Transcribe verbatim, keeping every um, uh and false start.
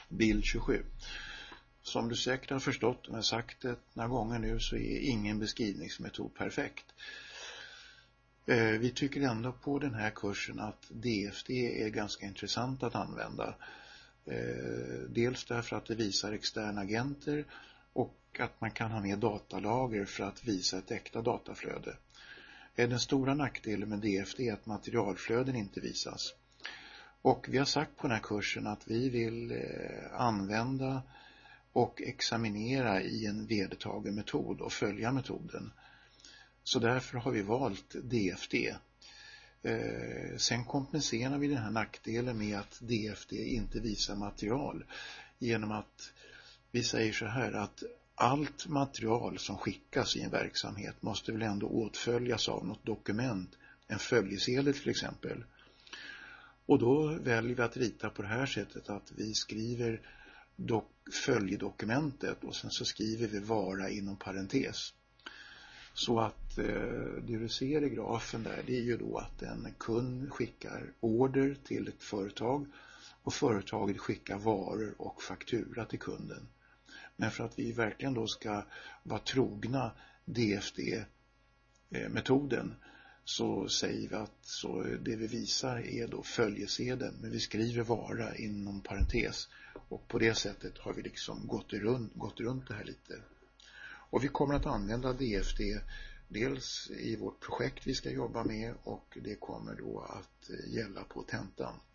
bild tjugosju. Som du säkert har förstått, och jag har sagt det några gånger nu, så är ingen beskrivningsmetod perfekt. Eh, vi tycker ändå på den här kursen att D F D är ganska intressant att använda. Eh, dels därför att det visar externa agenter och att man kan ha med datalager för att visa ett äkta dataflöde. Eh, den stora nackdelen med D F D är att materialflöden inte visas. Och vi har sagt på den här kursen att vi vill eh, använda och examinera i en vedertagen metod och följa metoden. Så därför har vi valt D F D. Eh, sen kompenserar vi den här nackdelen med att D F D inte visar material genom att vi säger så här att allt material som skickas i en verksamhet måste väl ändå åtföljas av något dokument, en följesedel till exempel. Och då väljer vi att rita på det här sättet att vi skriver dok- följedokumentet och sen så skriver vi vara inom parentes. Så att eh, det du ser i grafen där, det är ju då att en kund skickar order till ett företag och företaget skickar varor och faktura till kunden. Men för att vi verkligen då ska vara trogna D F D-metoden så säger vi att så det vi visar är då följesedeln, men vi skriver vara inom parentes. Och på det sättet har vi liksom gått runt, gått runt det här lite. Och vi kommer att använda D F D dels i vårt projekt vi ska jobba med och det kommer då att gälla på tentan.